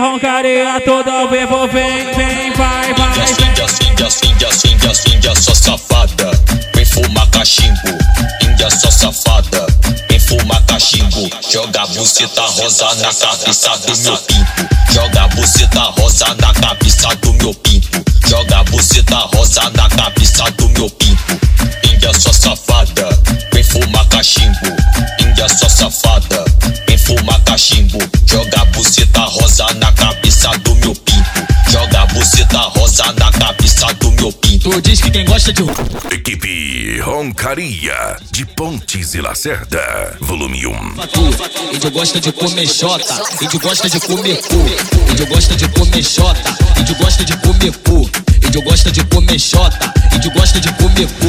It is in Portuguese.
roncaria toda ao vivo, vem, vai, Índia só safada, vem fumar cachimbo. Índia só safada, vem fumar cachimbo. Joga a buceta rosa na cabeça do meu pinto. Joga a buceta rosa na cabeça do meu pinto. Joga a buceta rosa na cabeça do meu pinto. Índia só safada, vem fumar cachimbo. Índia só safada, vem fumar cachimbo. Joga a buceta rosa na cabeça do meu pinto. Joga a buceta rosa na cabeça do meu pinto. Tu diz que quem gosta de Equipe Roncaria de Pontes e Lacerda, volume 1. Índio gosta de comer xota, índio gosta de comer cu. Índio gosta de comer xota, índio gosta de comer cu. Índio gosta de comer xota, índio gosta de comer cu.